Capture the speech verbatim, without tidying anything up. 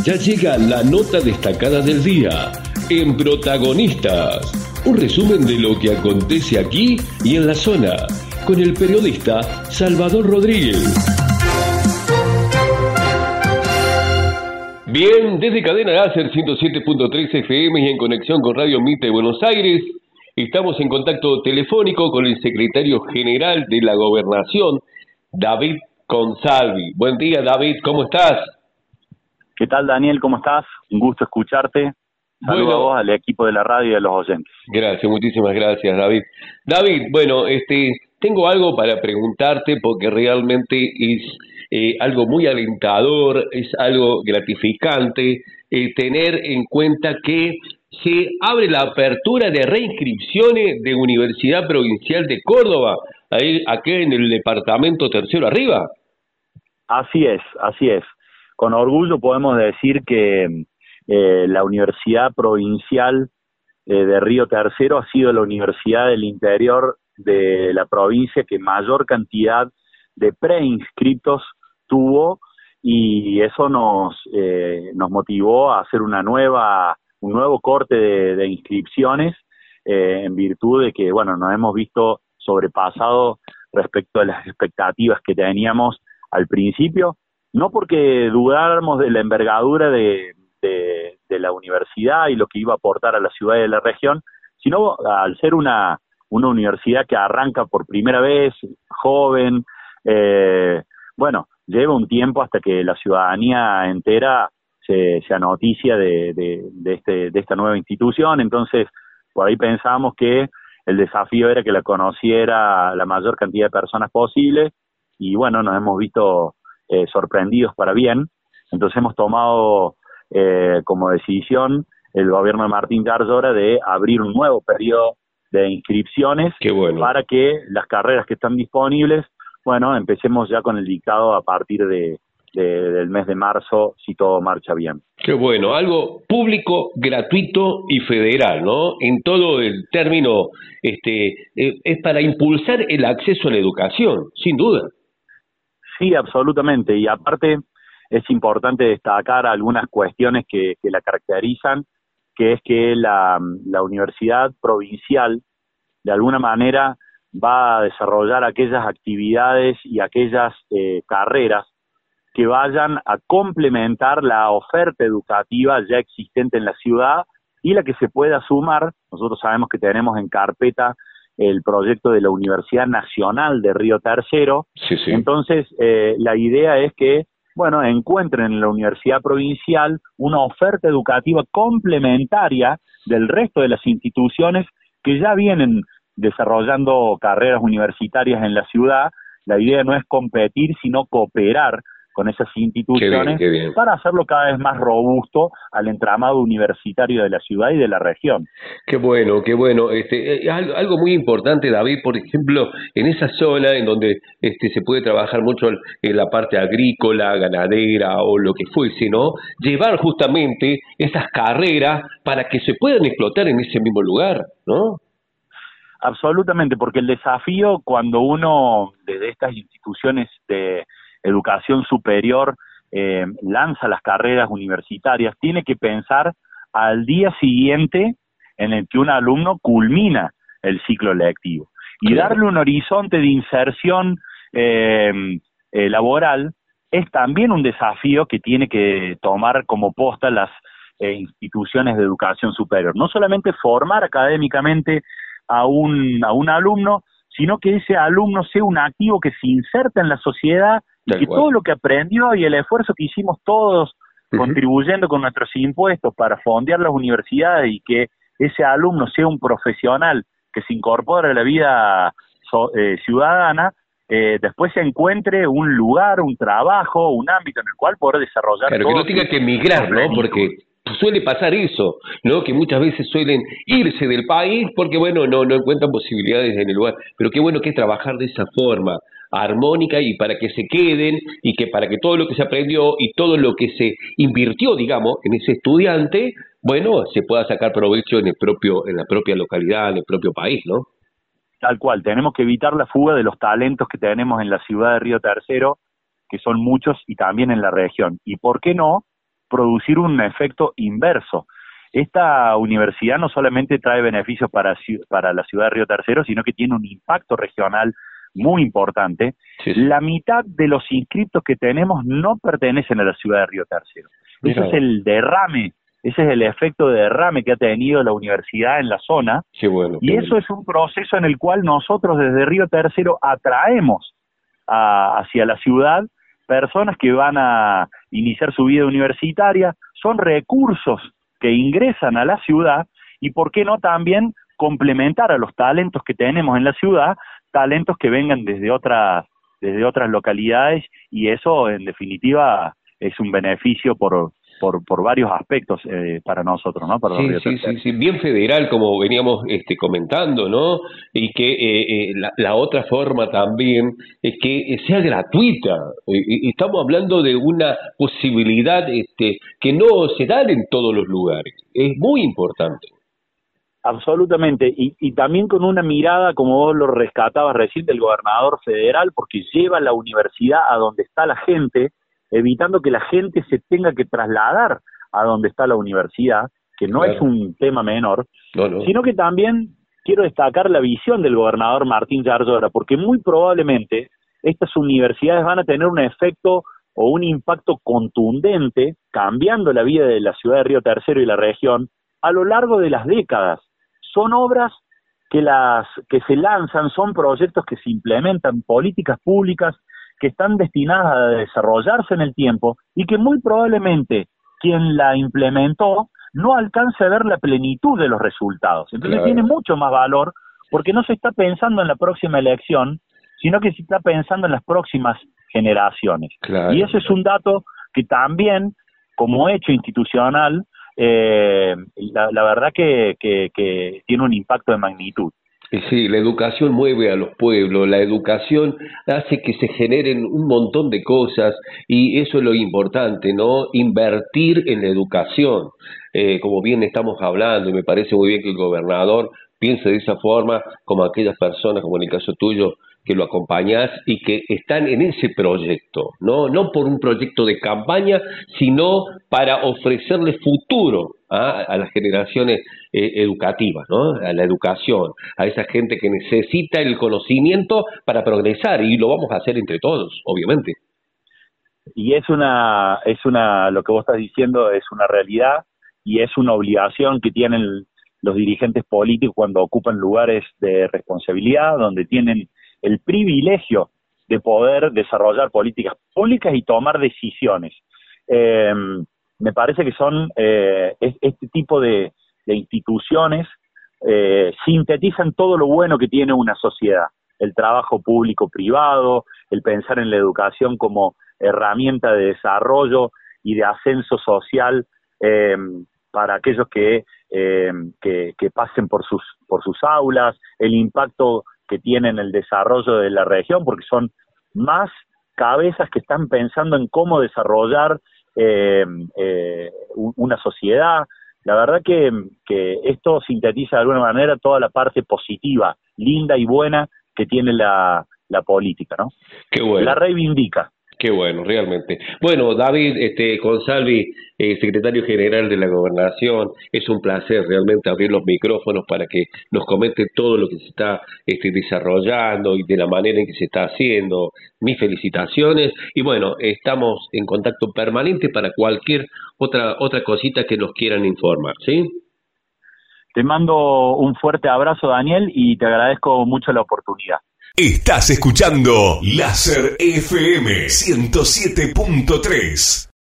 Ya llega la nota destacada del día en Protagonistas. Un resumen de lo que acontece aquí y en la zona, con el periodista Salvador Rodríguez. Bien, desde Cadena Láser ciento siete punto tres F M y en conexión con Radio Mita de Buenos Aires, estamos en contacto telefónico con el secretario general de la Gobernación, David Consalvi. Buen día, David, ¿cómo estás? ¿Qué tal, Daniel? ¿Cómo estás? Un gusto escucharte. Saludos bueno, a vos, al equipo de la radio y a los oyentes. Gracias, muchísimas gracias, David. David, bueno, este, tengo algo para preguntarte porque realmente es eh, algo muy alentador, es algo gratificante eh, tener en cuenta que se abre la apertura de reinscripciones de Universidad Provincial de Córdoba, ahí, aquí en el departamento Tercero Arriba. Así es, así es. Con orgullo podemos decir que eh, la Universidad Provincial eh, de Río Tercero ha sido la universidad del interior de la provincia que mayor cantidad de preinscriptos tuvo, y eso nos eh, nos motivó a hacer una nueva un nuevo corte de, de inscripciones eh, en virtud de que, bueno, nos hemos visto sobrepasado respecto a las expectativas que teníamos al principio, no porque dudáramos de la envergadura de, de, de la universidad y lo que iba a aportar a la ciudad y a la región, sino al ser una, una universidad que arranca por primera vez, joven, eh, bueno, lleva un tiempo hasta que la ciudadanía entera se, se anoticia de, de, de, este, de esta nueva institución. Entonces, por ahí pensábamos que el desafío era que la conociera la mayor cantidad de personas posible, y bueno, nos hemos visto eh, sorprendidos para bien. Entonces hemos tomado eh, como decisión el gobierno de Martín Carllora de abrir un nuevo periodo de inscripciones. Qué bueno. Para que las carreras que están disponibles, bueno, empecemos ya con el dictado a partir de, de del mes de marzo, si todo marcha bien. Qué bueno, algo público, gratuito y federal, ¿no? En todo el término, este, eh, es para impulsar el acceso a la educación, sin duda. Sí, absolutamente, y aparte es importante destacar algunas cuestiones que, que la caracterizan, que es que la, la universidad provincial de alguna manera va a desarrollar aquellas actividades y aquellas eh, carreras que vayan a complementar la oferta educativa ya existente en la ciudad y la que se pueda sumar. Nosotros sabemos que tenemos en carpeta el proyecto de la Universidad Nacional de Río Tercero. Sí, sí. Entonces, eh, la idea es que, bueno, encuentren en la Universidad Provincial una oferta educativa complementaria del resto de las instituciones que ya vienen desarrollando carreras universitarias en la ciudad. La idea no es competir, sino cooperar con esas instituciones. Qué bien, qué bien. Para hacerlo cada vez más robusto al entramado universitario de la ciudad y de la región. Qué bueno, qué bueno. Este, eh, algo, algo muy importante, David, por ejemplo, en esa zona en donde este, se puede trabajar mucho en la parte agrícola, ganadera o lo que fuese, ¿no? Llevar justamente esas carreras para que se puedan explotar en ese mismo lugar, ¿no? Absolutamente, porque el desafío cuando uno desde estas instituciones de educación superior eh, lanza las carreras universitarias, tiene que pensar al día siguiente en el que un alumno culmina el ciclo lectivo y Claro. darle un horizonte de inserción eh, eh, laboral es también un desafío que tiene que tomar como posta las eh, instituciones de educación superior. No solamente formar académicamente a un, a un alumno, sino que ese alumno sea un activo que se inserta en la sociedad y Tal que cual. todo lo que aprendió y el esfuerzo que hicimos todos Uh-huh. contribuyendo con nuestros impuestos para fondear las universidades, y que ese alumno sea un profesional que se incorpore a la vida so, eh, ciudadana, eh, después se encuentre un lugar, un trabajo, un ámbito en el cual poder desarrollar. Claro, que no tenga que emigrar, ¿no? Porque suele pasar eso, ¿no? Que muchas veces suelen irse del país porque, bueno, no, no encuentran posibilidades en el lugar. Pero qué bueno que es trabajar de esa forma armónica y para que se queden y que para que todo lo que se aprendió y todo lo que se invirtió, digamos, en ese estudiante, bueno, se pueda sacar provecho en el propio, en la propia localidad, en el propio país, ¿no? Tal cual, tenemos que evitar la fuga de los talentos que tenemos en la ciudad de Río Tercero, que son muchos, y también en la región. Y por qué no producir un efecto inverso. Esta universidad no solamente trae beneficios para, para la ciudad de Río Tercero, sino que tiene un impacto regional muy importante. Sí, sí. La mitad de los inscriptos que tenemos no pertenecen a la ciudad de Río Tercero. Ese es el derrame, ese es el efecto de derrame que ha tenido la universidad en la zona. Qué bueno, qué y eso bueno. es un proceso en el cual nosotros desde Río Tercero atraemos a, hacia la ciudad personas que van a iniciar su vida universitaria. Son recursos que ingresan a la ciudad y, ¿por qué no también complementar a los talentos que tenemos en la ciudad, talentos que vengan desde otras, desde otras localidades? Y eso, en definitiva, es un beneficio por, por, por varios aspectos eh, para nosotros, ¿no? Para sí, los sí, sí, sí, bien federal, como veníamos este, comentando, ¿no? Y que eh, eh, la, la otra forma también es que sea gratuita. Y, y estamos hablando de una posibilidad este, que no se da en todos los lugares. Es muy importante. Absolutamente, y, y también con una mirada, como vos lo rescatabas recién, del gobernador federal, porque lleva la universidad a donde está la gente, evitando que la gente se tenga que trasladar a donde está la universidad, que no claro. es un tema menor, no, no. sino que también quiero destacar la visión del gobernador Martín Yarlora, porque muy probablemente estas universidades van a tener un efecto o un impacto contundente, cambiando la vida de la ciudad de Río Tercero y la región a lo largo de las décadas. Son obras que las que se lanzan, son proyectos que se implementan, políticas públicas que están destinadas a desarrollarse en el tiempo y que muy probablemente quien la implementó no alcance a ver la plenitud de los resultados. Entonces claro. tiene mucho más valor porque no se está pensando en la próxima elección, sino que se está pensando en las próximas generaciones. Claro. Y ese es un dato que también, como hecho institucional, Eh, la, la verdad que, que, que tiene un impacto de magnitud. Sí, la educación mueve a los pueblos, la educación hace que se generen un montón de cosas y eso es lo importante, ¿no? Invertir en la educación, eh, como bien estamos hablando, y me parece muy bien que el gobernador piense de esa forma, como aquellas personas, como en el caso tuyo, que lo acompañás y que están en ese proyecto, no no por un proyecto de campaña, sino para ofrecerle futuro ¿ah? a las generaciones eh, educativas, ¿no? A la educación, a esa gente que necesita el conocimiento para progresar, y lo vamos a hacer entre todos, obviamente. Y es una, es una, lo que vos estás diciendo es una realidad y es una obligación que tienen los dirigentes políticos cuando ocupan lugares de responsabilidad, donde tienen el privilegio de poder desarrollar políticas públicas y tomar decisiones. Eh, me parece que son eh, este tipo de, de instituciones eh, sintetizan todo lo bueno que tiene una sociedad, el trabajo público-privado, el pensar en la educación como herramienta de desarrollo y de ascenso social eh, para aquellos que, eh, que, que pasen por sus, por sus aulas, el impacto que tienen el desarrollo de la región, porque son más cabezas que están pensando en cómo desarrollar eh, eh, una sociedad. La verdad que, que esto sintetiza de alguna manera toda la parte positiva, linda y buena que tiene la, la política, ¿no? Qué bueno. La reivindica. Qué bueno, realmente. Bueno, David este, Consalvi, eh, secretario general de la Gobernación, es un placer realmente abrir los micrófonos para que nos comente todo lo que se está este, desarrollando y de la manera en que se está haciendo. Mis felicitaciones y bueno, estamos en contacto permanente para cualquier otra otra cosita que nos quieran informar, ¿sí? Te mando un fuerte abrazo, Daniel, y te agradezco mucho la oportunidad. Estás escuchando Láser F M ciento siete punto tres.